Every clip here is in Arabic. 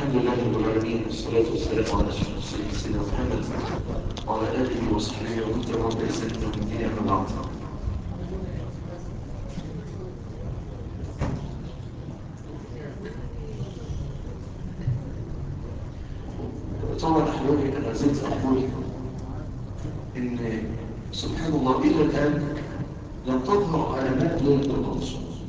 الحمد لله رب العالمين والصلاة والسلام على أشرف المرسلين سيدنا محمد وعلى آله وصحبه ومن تبعهم بإحسان إلى يوم الدين أما بعد. طبعا أحبابي أنا زلت أقول إن سبحان الله إلى الآن لم تظهر علامات ليلة القدر.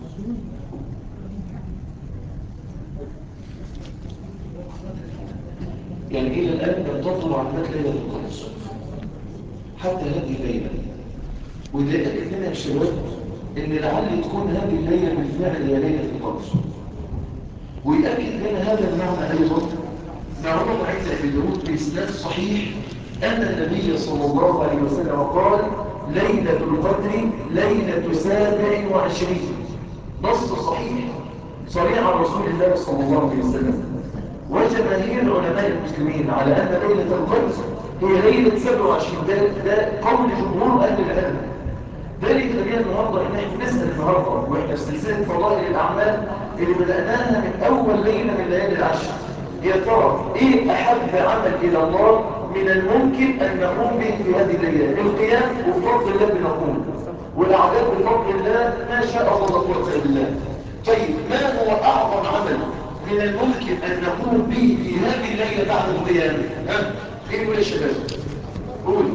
يعني إلى الآن لم تظهر علامات ليلة القدر حتى هذه الليلة. وده يأكد لنا يا شباب إن لعل تكون هذه الليلة بالفعل هي ليلة القدر. ويأكد لنا هذا المعنى أيضا ما ورد عند أبي داود بإسناد صحيح أن النبي صلى الله عليه وسلم قال: ليلة القدر ليلة 27. نص صحيح صريح عن رسول الله صلى الله عليه وسلم. وجماهير علماء المسلمين على أن ليلة القدر هي ليلة 27. ده قول جمهور أهل العلم. ذلك خلينا النهارده ان احنا نسال النهارده واحنا في سلسله فضائل الاعمال اللي بداناها من اول ليله من ليالي العشر. يا ترى ايه احب عمل الى الله من الممكن ان نقوم به في هذه الليله؟ القيام وبفضل الله بنقوم، والاعداد بفضل الله ما شاء الله لا قوه الا بالله. طيب ما هو اعظم عمل من الممكن ان نقوم به في هذه الليله بعد القيام؟ ايه يا شباب؟ قولوا.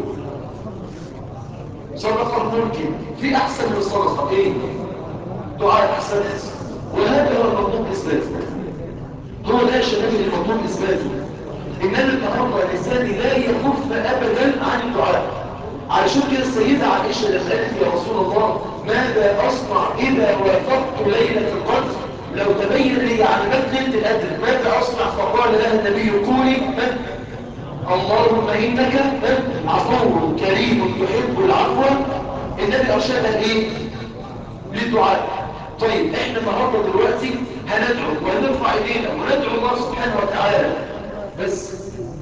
صدقة ممكن. في أحسن من الصدقة إيه؟ دعاء أحسن. وهذا هو المطلوب إثباته. هو ده يا شباب اللي المطلوب إثباته. إنما النهارده الإنسان لا يكف أبدا عن الدعاء. علشان كده السيدة عائشة لما قالت يا رسول الله ماذا أصنع إذا وافقت ليلة القدر؟ لو تبين لي علامات ليلة القدر ماذا أصنع؟ فقال لها النبي قولي اللهم إنك عفو كريم تحب العفو. النبي أرشدها إيه؟ للدعاء. طيب إحنا النهارده دلوقتي هندعو ونرفع إيدينا وندعو الله سبحانه وتعالى. بس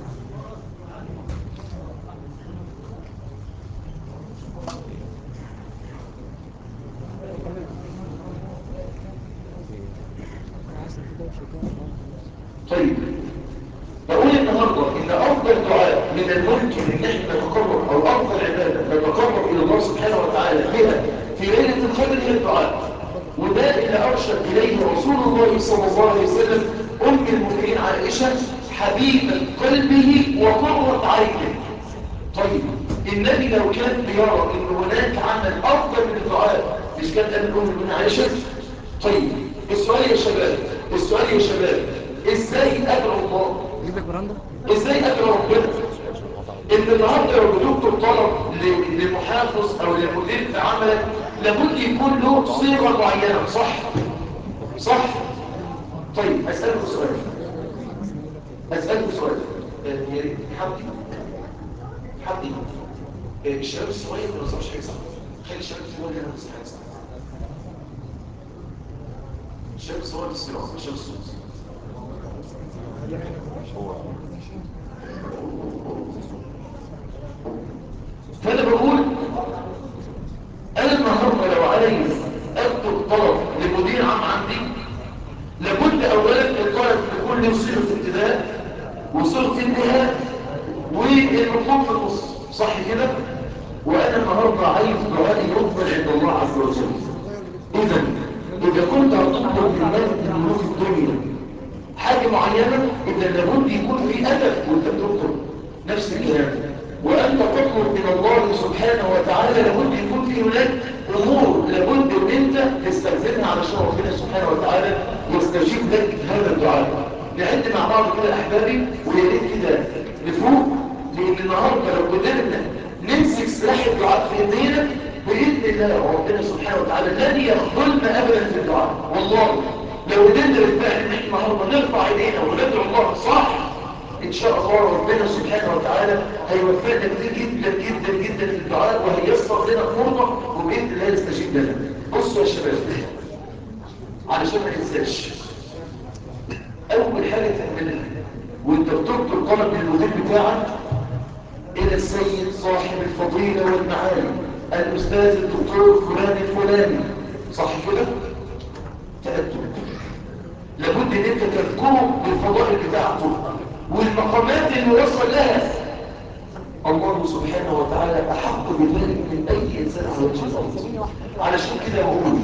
طيب بقول النهارده ان افضل دعاء من الممكن ان احنا نتقرب او افضل عباده نتقرب الى الله سبحانه وتعالى بها في ليله القدر هي الدعاء. وده اللي ارشد اليه رسول الله صلى الله عليه وسلم ام المؤمنين عائشه حبيبه قلبه وقره عينه. طيب النبي لو كان بيرى ان هناك عمل افضل من الدعاء مش كان قال ام المؤمنين عائشه؟ طيب السؤال يا شباب، ازاي ادعو الله؟ ازاي ادعو ربنا؟ ان النهارده لو بتكتب طلب لمحافظ او لمدير في عملك لابد يكون له صيغه معينه، صح؟ طيب اسالكم سؤال يا ريت حد الشباب الصغير ما يوصلش حاجه صح. خلي الشباب الصغير يعمل حاجه صح. الشباب الصغير الصراحه الشباب الصغير. فانا بقول انا النهارده لو عايز اكتب طلب لمدير عام عندي لابد اولا الطلب يكون له صيغه ابتداء وصيغه انتهاء والمطلوب في النص، صح كده؟ وانا النهارده عايز دعائي يقبل عند الله عز وجل. اذا كنت هتطلب من ملك ملوك الدنيا حاجه معينه اذا لابد يكون في ادب وانت بتطلب نفس الكلام. وانت تطلب من الله سبحانه وتعالى لابد يكون في هناك امور لابد ان انت تستخدمها علشان ربنا سبحانه وتعالى يستجيب لك هذا الدعاء. نعد مع بعض كده احبابي ويا ريت كده نفوق، لان النهارده لو قدرنا نمسك سلاح الدعاء في ايدينا باذن الله ربنا سبحانه وتعالى لن يخذلنا ابدا في الدعاء. والله لو قدرنا بالفعل ان احنا النهارده نرفع ايدينا وندعو الله صح ان شاء الله ربنا سبحانه وتعالى هيوفقنا كتير جدا جدا جدا في الدعاء وهييسر لنا امورنا وباذن الله يستجيب لنا. بصوا يا شباب علشان ما ننساش اول حاجه تعملها وانت بتكتب طلب للمدير بتاعك الى السيد صاحب الفضيله والمعالي الاستاذ الدكتور فلان الفلاني، صح كده؟ تأكد لابد لابد ان انت تذكره بالفضائل بتاعته والمقامات اللي وصل لها. الله سبحانه وتعالى احق بذلك من اي انسان على وجه الارض. علشان كده بقول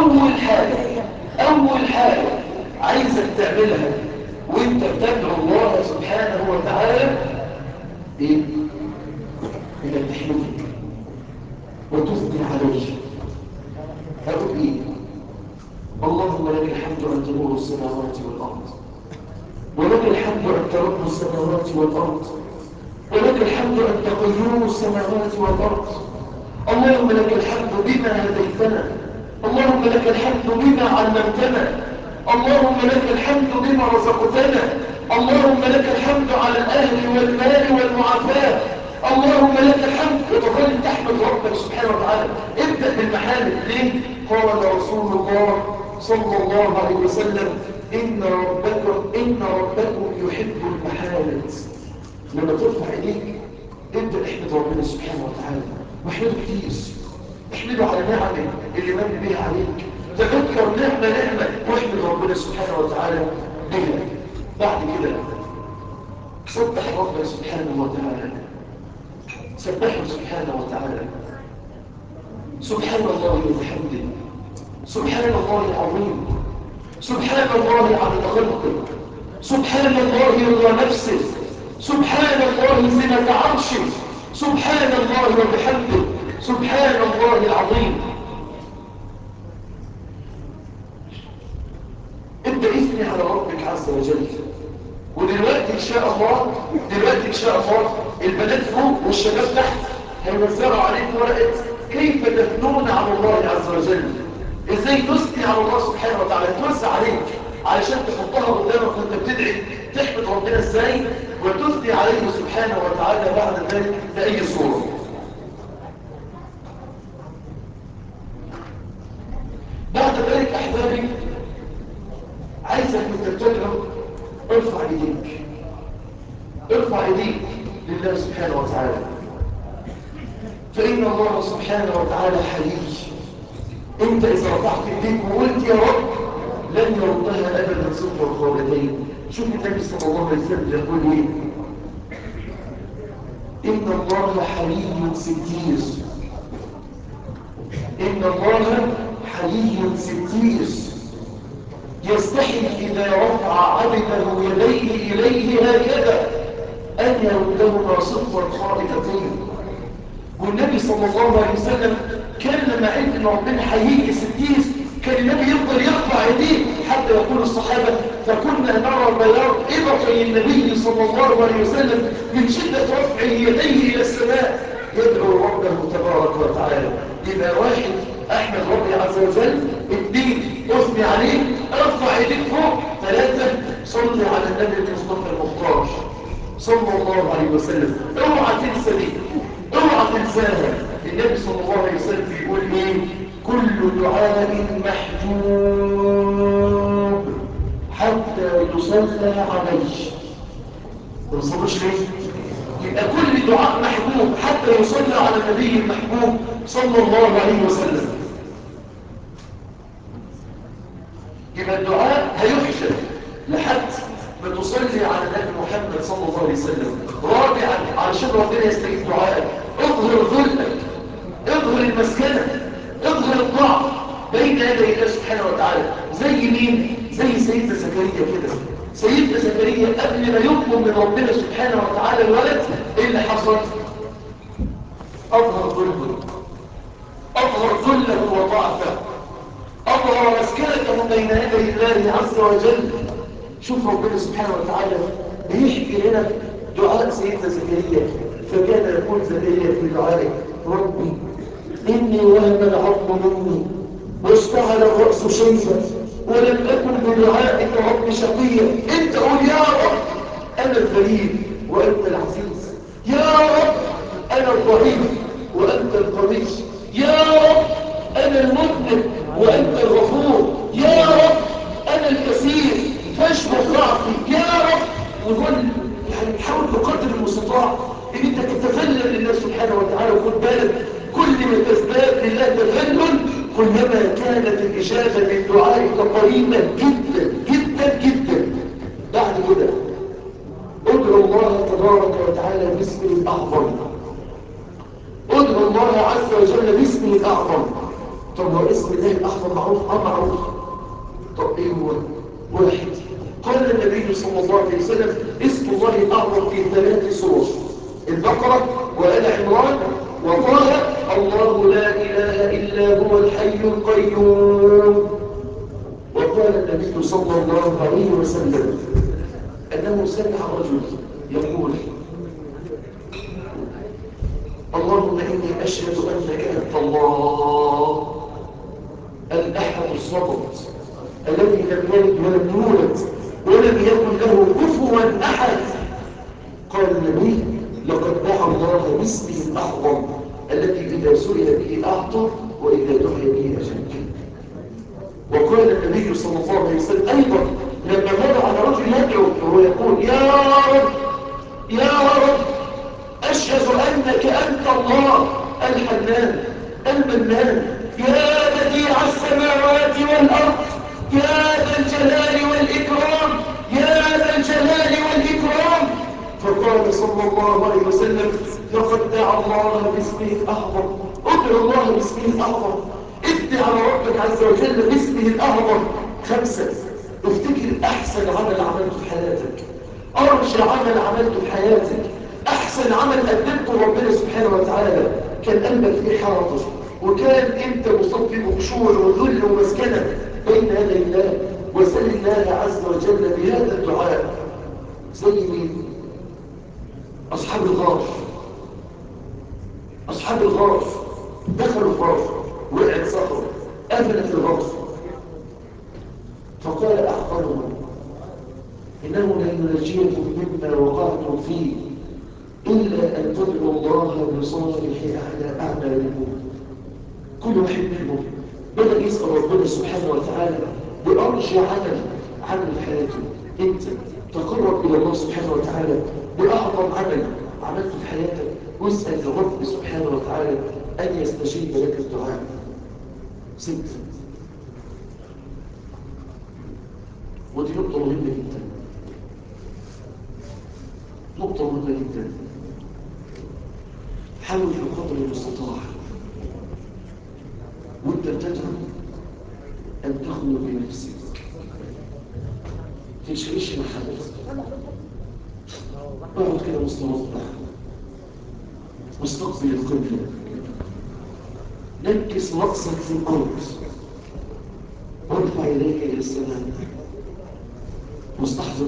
اول حاجه عايزك تعملها وانت بتدعو الله سبحانه وتعالى ايه؟ انك تحمده وتثني عليه. هقول ايه؟ اللهم لك الحمد انت نور السماوات والارض، ولك الحمد انت رب السماوات والارض، ولك الحمد انت قيوم السماوات والارض. اللهم لك الحمد بما هديتنا، اللهم لك الحمد بما علمتنا، اللهم لك الحمد بما رزقتنا، اللهم لك الحمد على الاهل والمال والمعافاه، اللهم لك الحمد. وتظل تحمد ربك سبحانه وتعالى. ابدا بالمحامد. ليه؟ قال رسول الله صلى الله عليه وسلم ان ربكم يحب المحامد. لما ترفع ايديك ابدا احمد ربنا سبحانه وتعالى واحمده كتير. احمده على نعمه اللي من بيها عليك. تذكر نعمه واحمد ربنا سبحانه وتعالى بها. بعد كده سبح ربنا سبحانه وتعالى، سبحه سبحانه وتعالى. سبحان الله وبحمده، سبحان الله العظيم، سبحان الله عدد خلقه، سبحان الله رضا نفسه، سبحان الله زنة عرشه، سبحان الله وبحمده، سبحان الله العظيم. ابدأ اثني على ربك عز وجل. ودلوقتي ان شاء الله البنات فوق والشباب تحت هيوزعوا عليكم ورقة كيف تثنون على الله عز وجل. ازاي تثني على الله سبحانه وتعالى، توزع عليك علشان تحطها قدامك وانت بتدعي تحمد ربنا ازاي وتثني عليه سبحانه وتعالى بعد ذلك بأي صورة. بعد ذلك احبابي عايزك وانت بتدعو ارفع ايديك لله سبحانه وتعالى، فإن الله سبحانه وتعالى حليم. انت اذا رفعت ايديك وقلت يا رب لن يردها ابدا صفر الخالدين. شوف النبي صلى الله عليه وسلم يقول ايه؟ ان الله حليم ستير، ان الله حليم ستير يستحي اذا رفع عبده يديه اليه هكذا ان يردهما صفر خالدتين. والنبي صلى الله عليه وسلم كان لما عرف ان ربنا هيجي ستير كان النبي يفضل يرفع ايديه حتى يقول الصحابه فكنا نرى بياض ابطي النبي صلى الله عليه وسلم من شده رفعه يديه الى السماء يدعو ربه تبارك وتعالى. يبقى واحد احمد ربي عز وجل، اثنين اثني عليه، ارفع ايديك فوق، ثلاثه صلي على النبي المصطفى المختار صلى الله عليه وسلم. اوعى تنسى دي، اوعى تنساها. النبي صلى الله عليه وسلم بيقول ايه؟ كل دعاء محجوب حتى يصلى عليه. ما تصلوش ليه؟ يبقى كل دعاء محجوب حتى يصلى على النبي المحبوب صلى الله عليه وسلم. يبقى الدعاء هيحجب لحد ما تصلي على النبي محمد صلى الله عليه وسلم. رابعا علشان ربنا يستجيب دعائك اظهر ذلك، اظهر المسكنه، اظهر الضعف بين يدي الله سبحانه وتعالى. زي مين؟ زي سيدنا زكريا كده. سيدنا زكريا قبل ما يطلب من ربنا سبحانه وتعالى الولد ايه اللي حصل؟ اظهر ذله، اظهر ذله وضعفه، اظهر مسكنته بين يدي الله عز وجل. شوف ربنا سبحانه وتعالى بيحكي لنا دعاء سيدنا زكريا. فكان يقول زكريا في دعائه ربي إني وهن العظم مني واشتعل الرأس شيبا ولم أكن بدعائك رب شقيا. انت قول يا رب أنا الذليل وأنت العزيز، يا رب أنا الضعيف وأنت القوي، يا رب أنا المذنب وأنت الغفور، يا رب أنا الكثير فاشبه ضعفي، يا رب. وظل يعني حاول بقدر المستطاع ان انت تتذلل لله سبحانه وتعالى. وخد بالك كل ما تزداد لله تذلل كلما كانت الاجابه من دعائك قريبه جدا جدا جدا. الهدى. ادعو الله تبارك وتعالى باسمه الأعظم. ادعو الله عز وجل باسمه الأعظم. طب هو اسم الله الأعظم معروف؟ معروف. طب ايه هو؟ واحد. قال النبي صلى الله عليه وسلم اسم الله الأعظم في 3 سور: البقرة وآل عمران وطه. الله لا إله إلا هو الحي القيوم. وقال النبي صلى الله عليه وسلم أنه سمع رجل يقول: اللهم إني أشهد أنك أنت الله الأحد الصمد الذي لم يلد ولم يولد ولم يكن له كفوا أحد. قال النبي: لقد دعا الله باسمه الأعظم الذي إذا سئل به أعطى وإذا دعي به أجاب. وقال النبي صلى الله عليه وسلم أيضا لما مر على رجل يدعو وهو يقول: يا رب يا رب أشهد أنك أنت الله الحنان المنان يا بديع السماوات والأرض يا ذا الجلال والإكرام يا ذا الجلال والإكرام. فقال صلى الله عليه وسلم: لقد دعا الله باسمه الأعظم. ادعو الله باسمه الأعظم. ادعي على ربك عز وجل باسمه الأعظم. 5. افتكر أحسن عمل عملته في حياتك، أرجى عمل عملته في حياتك، أحسن عمل قدمته ربنا سبحانه وتعالى. كان قلبك فيه حاضر وكان أنت مصاب بخشوع وذل ومسكنة بين يدي الله، وسل الله عز وجل بهذا الدعاء. زي مين؟ أصحاب الغار. أصحاب الغار دخلوا الغار، وقعت صخرة قفلت الغار، فقال أعقلهم: إنه لن ينجيكم مما وقعتم فيه إلا أن تدعوا الله بصالح أعمالكم. كل واحد منهم بدأ يسأل ربنا سبحانه وتعالى بأرجى عمل في حياته. أنت تقرب إلى الله سبحانه وتعالى بأعظم عمل عملته في حياتك، واسأل الرب سبحانه وتعالى أن يستجيب لك الدعاء. 6. ودي نقطة مهمة جدا، نقطة مهمة جدا. حاول بقدر المستطاع وانت بتدعو أن تخلو بنفسك، تشعيش مع حد، اقعد كده مستوضح مستقبل القبلة، نكس رأسك في الأرض وارفع إليك إلى السماء، واستحضر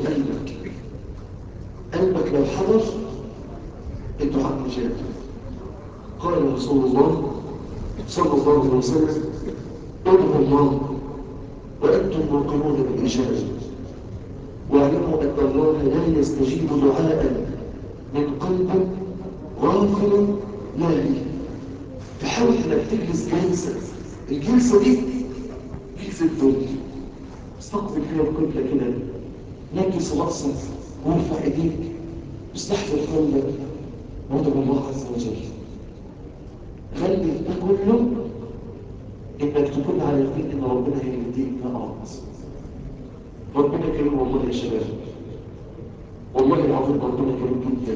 قلبك لو حضر الدعاء مجاب. قال رسول الله صلى الله عليه وسلم: ادعوا الله وأنتم موقنون بالإجابة، واعلموا أن الله لا يستجيب دعاء من قلب غافل لاهي. تحاول انك تجلس جلسة، الجلسة دي جلسة ذل، استقبل فيها القبلة كده، نكس رأسك وارفع ايديك، استحضر قلبك وادعو الله عز وجل. خلي ده كله انك تكون على يقين ان ربنا هيديك ما أردت. ربنا كريم والله يا شباب، والله العظيم ربنا كريم جدا.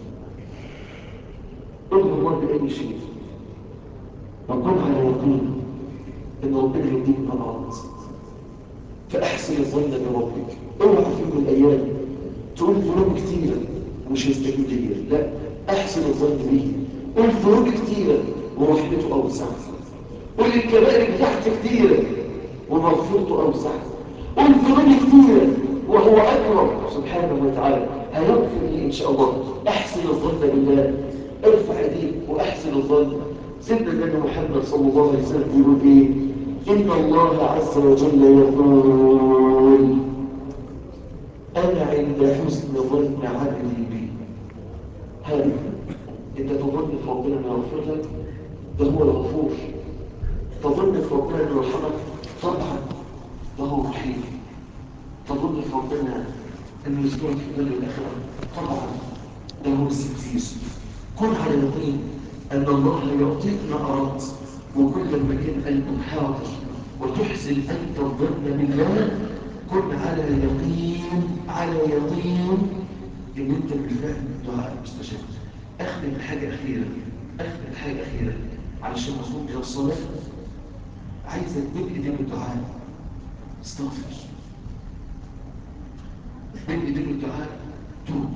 ادعو الله بأي شيء وكن على يقين ان ربنا هيديك ما أردت. فأحسن الظن بربك. اوعى في يوم من الأيام تقول ذنوب كتيرة ومش هيستجيب لي، لا، أحسن الظن به. قول ذنوب كتيرة ورحمته أوسع، قول الكبائر بتاعته كتيرة ومغفرته أوسع، قول ذنوب كتيرة وهو أكرم سبحانه وتعالى هيغفر لي إن شاء الله. أحسن الظن بالله، ارفع يديك وأحسن الظن. سيدنا النبي محمد صلى الله عليه وسلم يقول إيه؟ إن الله عز وجل يقول: أنا عند حسن ظن عبدي بي. هل أنت تظن في ربنا أنه يغفر لك؟ ده هو الغفور. تظن في ربنا أنه يرحمك؟ طبعا ده هو الرحيم. تظن في ربنا أنه يذكرك في الدنيا والآخرة؟ طبعا ده هو الستير. كن على يقين أن الله يعطيك ما أردت، وكل ما كان قلبك حاضر وتحسن أنت الظن بالله كن على يقين ان انت بالفعل دعاء مستجاب. اختم حاجه اخيره علشان نصوم الى الصلاه. عايزك تبقى ايديك بالدعاء، استغفر، بين ايديك الدعاء توب،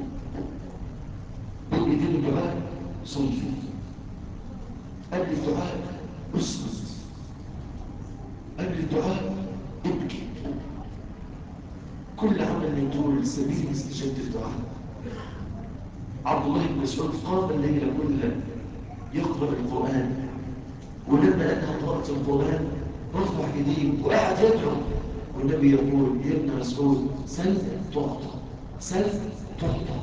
بين ايديك الدعاء صلي، قبل الدعاء اسكت، قبل الدعاء ابكي. كل عمل يدور سبيل استجابة الدعاء. عبد الله بن مسعود قام الليل كله يقرأ القرآن، ولما أنهى قراءة القرآن رفع يديه وقعد يدعو، والنبي يقول يا ابن مسعود سل تعطى، سل تعطى.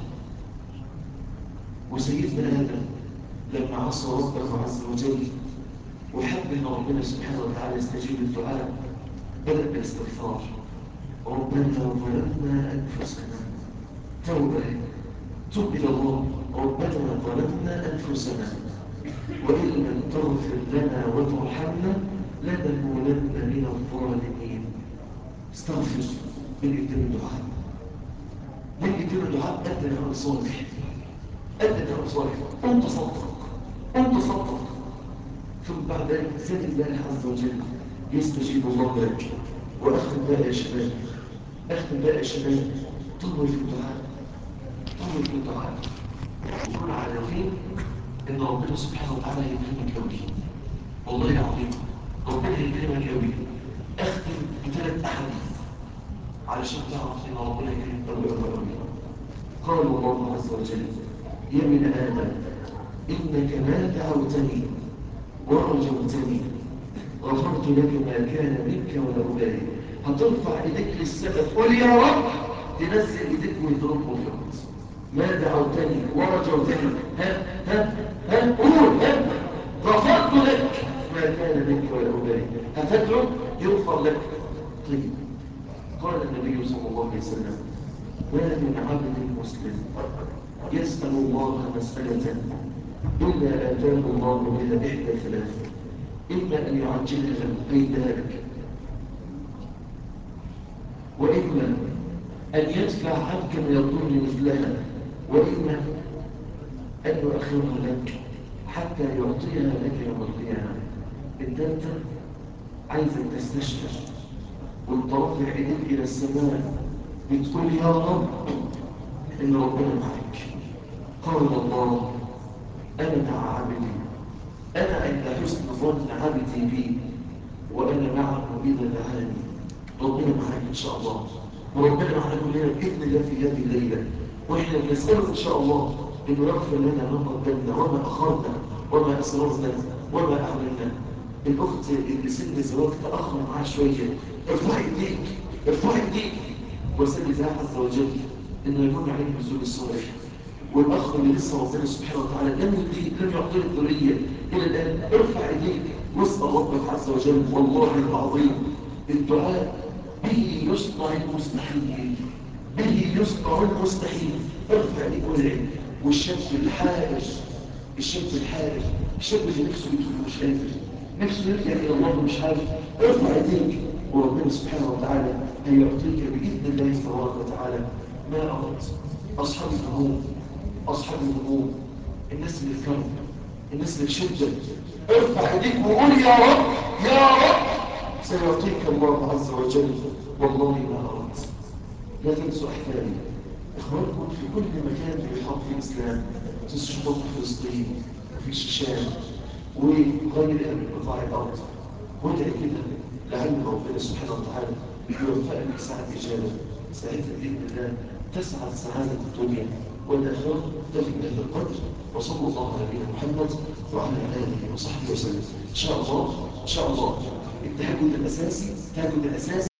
وسيدنا آدم لما عصى ربه عز وجل وحب ان ربنا سبحانه وتعالى يستجيب الدعاء، بدأ بالاستغفار. ربنا ظلمنا أنفسنا، توبة، تب إلى الله. ربنا ظلمنا أنفسنا وإن لم تغفر لنا وترحمنا لنكونن من الظالمين. استغفر بالإيمان الدعاء، بالإيمان الدعاء. أدنى عمل صالح، أدنى عمل صالح، أنت صدق، ثم بعد ذلك سل الله عز وجل يستجيب الله لك. وأختم بقى يا شباب، طول في الدعاء، وكل على يقين إن ربنا سبحانه وتعالى يكرمك أوي، والله العظيم ربنا يكرمك أوي. أختم ب3 أحاديث علشان تعرف إن ربنا يكرمك أوي. قال الله عز وجل يا ابن آدم إنك ما دعوتني ورجوتني غفرت لك ما كان منك ولا أبالي. هترفع ايديك للسماء تقول يا رب، تنزل ايديك ويضربه في الارض. ما دعوتني ورجوتني قول غفرت لك ما كان منك ولا أبالي. هتدعو يغفر لك. طيب، قال النبي صلى الله عليه وسلم ما من عبد مسلم يسأل الله مسألة إلا آتاه الله بها إحدى 3: إما أن يعجلها له فيدها لك، وإما أن يدفع عنك من الظلم مثلها، وإما أن يؤخرها لك حتى يعطيها لك يوم القيامة. أنت عايزك تستشعر وانت رافع ايديك إلى السماء بتقول يا رب إن ربنا معك. قال الله أنا مع عبدي، أنا عند حسن ظن عبدي بي وأنا معه إذا دعاني. ربنا معاك إن شاء الله، وربنا معاك كلنا بإذن الله في هذه الليلة. وإحنا بنسأله إن شاء الله إنه يغفر لنا ما قدمنا وما أخرنا وما أسررنا وما أعلنا. الأخت اللي سن الزواج تأخر معها شوية، ارفعي إيديك وسأل الله عز وجل إنه يكون عليك الزوج الصالح. والأخ اللي لسه ربنا سبحانه وتعالى لم يعطيه الذرية إلى الآن، ارفع إيديك واسأل ربك عز وجل. والله العظيم الدعاء به يصنع المستحيل، ارفع ايديك وادعي. والشاب الحائر، الشاب اللي نفسه يدخل مش قادر، نفسه يرجع إلى الله مش عارف، ارفع ايديك وربنا سبحانه وتعالى هيعطيك بإذن الله تبارك وتعالى ما أردت. أصحاب الهموم، الناس اللي في كرب، الناس اللي في شدة، ارفع ايديك وقول يا رب سيعطيك الله عز وجل والله ما أردت. لا تنسوا أحبابي إخوانكم في كل مكان بيحط في الإسلام، في الشطوط في فلسطين وفي الشيشان وغيرها من قطاع الأرض. وادعي كده لعل ربنا سبحانه وتعالى يوفقك ساعة إجابة، ساعتها بإذن الله تسعد سعادة الدنيا والآخرة. تفي بهذا القدر، وصلى الله على نبينا محمد وعلى آله وصحبه وسلم. إن شاء الله التهجد الأساسي